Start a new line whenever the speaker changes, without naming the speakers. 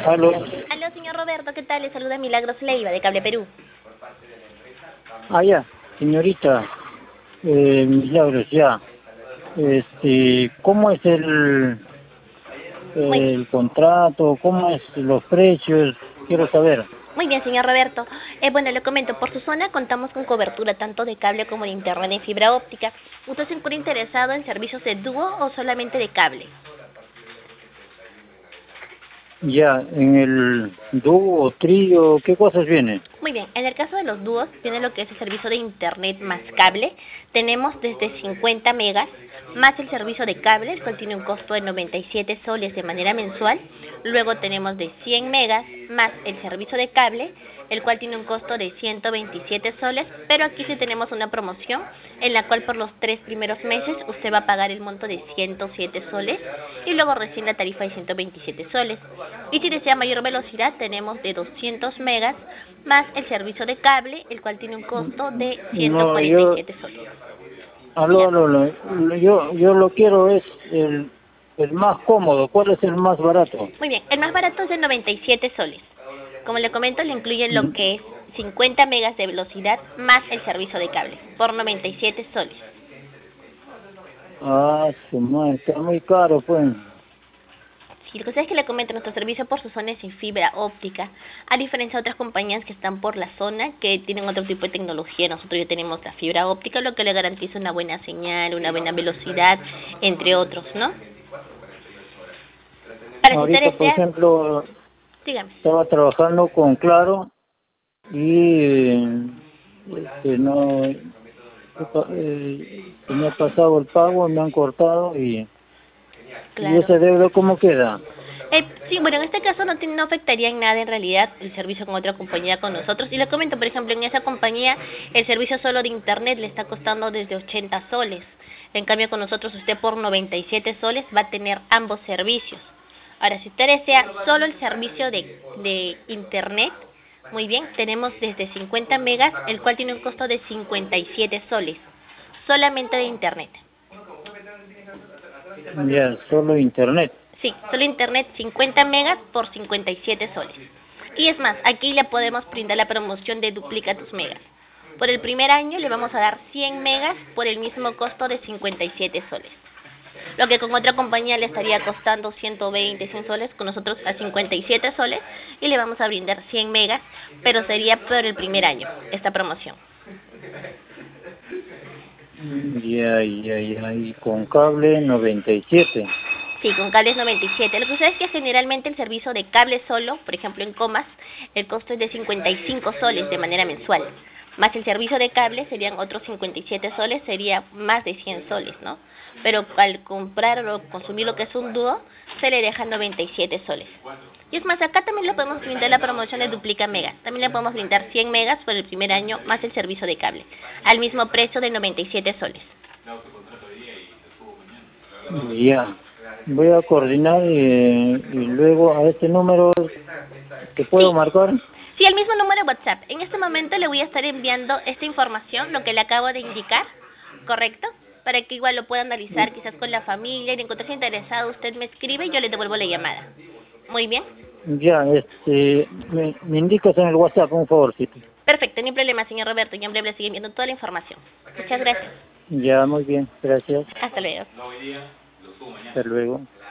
Aló.
Aló, señor Roberto, ¿qué tal? Le saluda Milagros Leiva, de Cable Perú.
Ah, ya, señorita, Milagros, ya. ¿Cómo es
Muy bien.
el contrato? ¿Cómo es los precios? Quiero saber.
Muy bien, señor Roberto. Bueno, le comento, por su zona contamos con cobertura tanto de cable como de internet en fibra óptica. ¿Usted se encuentra interesado en servicios de dúo o solamente de cable?
Ya, en el dúo, trío, ¿qué cosas vienen?
Muy bien, en el caso de los dúos, tiene lo que es el servicio de internet más cable. Tenemos desde 50 megas, más el servicio de cable, el cual tiene un costo de 97 soles de manera mensual. Luego tenemos de 100 megas, más el servicio de cable, el cual tiene un costo de 127 soles, pero aquí sí tenemos una promoción en la cual por los 3 primeros meses usted va a pagar el monto de 107 soles y luego recién la tarifa de 127 soles. Y si desea mayor velocidad, tenemos de 200 megas más el servicio de cable, el cual tiene un costo de
No,
147 soles.
aló,
Dígame.
aló, yo lo quiero es el más cómodo. ¿Cuál es el más barato?
Muy bien, el más barato es de 97 soles. Como le comento, le incluye lo que es 50 megas de velocidad más el servicio de cable, por 97 soles.
Ah, su madre, está muy caro, pues.
Si lo que ustedes que le comento, nuestro servicio por su zona es sin fibra óptica, a diferencia de otras compañías que están por la zona, que tienen otro tipo de tecnología, nosotros ya tenemos la fibra óptica, lo que le garantiza una buena señal, una buena velocidad, entre otros, ¿no? Para si usted
Ahorita, por
desea,
ejemplo,
dígame.
estaba trabajando con Claro y no se me ha pasado el pago, me han cortado y
Claro.
ese deuda ¿cómo queda?
Sí, bueno, en este caso no afectaría en nada en realidad el servicio con otra compañía con nosotros. Y le comento, por ejemplo, en esa compañía el servicio solo de internet le está costando desde 80 soles. En cambio, con nosotros usted por 97 soles va a tener ambos servicios. Ahora, si usted desea solo el servicio de internet, muy bien, tenemos desde 50 megas, el cual tiene un costo de 57 soles, solamente de internet.
Ya, solo internet.
Sí, solo internet 50 megas por 57 soles. Y es más, aquí le podemos brindar la promoción de duplica tus megas. Por el primer año le vamos a dar 100 megas por el mismo costo de 57 soles. Lo que con otra compañía le estaría costando 120, 100 soles, con nosotros a 57 soles y le vamos a brindar 100 megas, pero sería por el primer año esta promoción.
Ya, y con cable 97.
Sí, con cables 97. Lo que sucede es que generalmente el servicio de cable solo, por ejemplo en Comas, el costo es de 55 soles de manera mensual. Más el servicio de cable serían otros 57 soles, sería más de 100 soles, ¿no? Pero al comprar o consumir lo que es un dúo, se le deja 97 soles. Y es más, acá también le podemos brindar la promoción de duplica megas. También le podemos brindar 100 megas por el primer año más el servicio de cable, al mismo precio de 97 soles.
Ya, voy a coordinar y luego a este número te puedo
Sí,
marcar.
sí, el mismo número de WhatsApp. En este momento le voy a estar enviando esta información, lo que le acabo de indicar, ¿correcto? Para que igual lo pueda analizar quizás con la familia y de encontrarse interesado, usted me escribe y yo le devuelvo la llamada. Muy bien.
Ya, me indicas en el WhatsApp, un favorcito.
Perfecto, no hay problema, señor Roberto. Yo en breve le sigo enviando toda la información. Muchas gracias.
Ya, muy bien, gracias.
Hasta luego.
Hasta luego.